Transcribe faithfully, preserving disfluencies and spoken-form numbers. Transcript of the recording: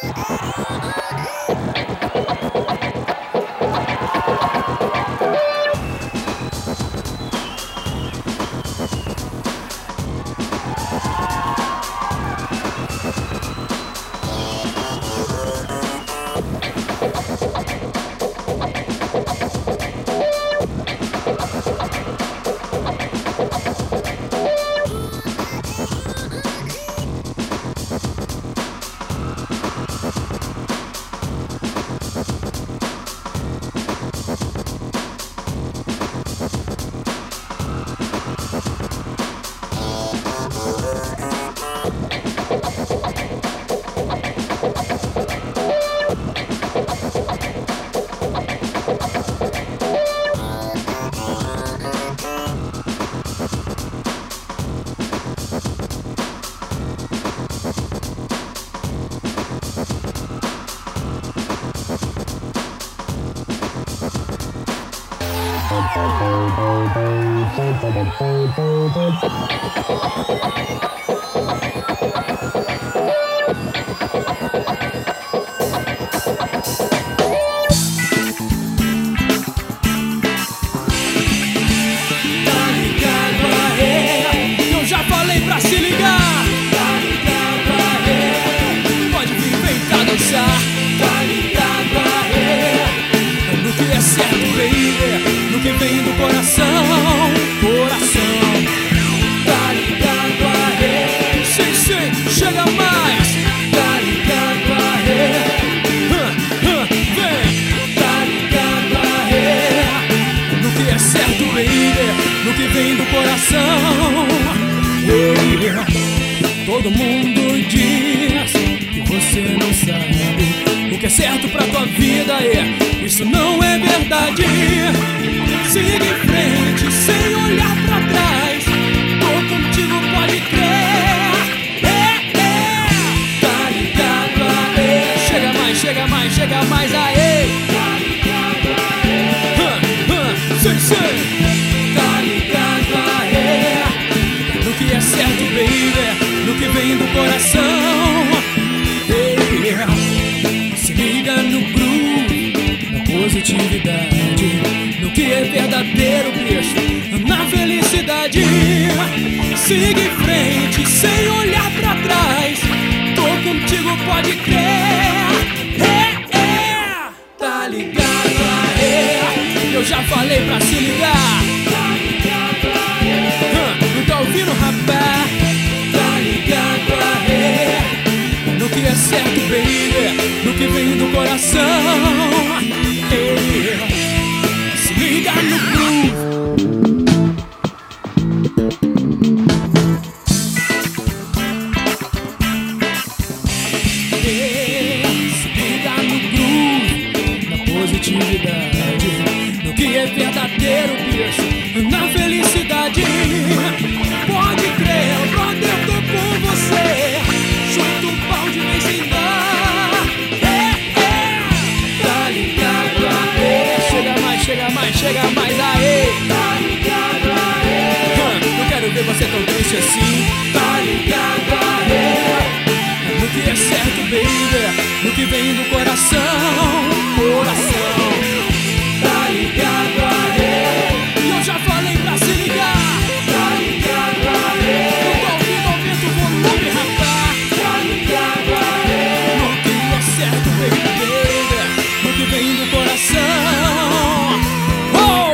Todo mundo diz que você não sabe o que é certo pra tua vida, e isso não é verdade. Siga em frente sem olhar pra trás, tô contigo, pode crer. É, é, tá ligado, aê. Chega mais, chega mais, chega mais, aê. Tá ligado, aê. Hã, hã, sei, sei. Tá ligado, aê. No que é certo, baby, no que vem do coração. Hey, se liga no groove, na positividade, no que é verdadeiro, bicho, na felicidade. Siga em frente sem olhar pra trás, tô contigo, pode crer. Hey, é, tá ligado, aê. Eu já falei pra se ligar. Tá ligado, aê. Não tá ouvindo, rapaz? No que é certo, baby, no que vem do coração. Hey, se liga no groove. Hey, se liga no groove, na positividade, no que é verdadeiro, bicho, na felicidade. Pode crer, brother, tô com você. Chuta o balde, vem sem dar. É, é, tá ligado, aê. Chega mais, chega mais, chega mais, aê. Tá ligado, aê. Hã, não quero ver você tão triste assim. Tá ligado, aê. No que é certo, baby, no que vem do coração. Coração. Tá ligado, aê. E eu já falei pra se ligar. Tá ligado, aê. Não tô ouvindo, aumenta o volume, rapaz. Tá ligado, aê. No que é certo, baby, baby, no que vem do coração.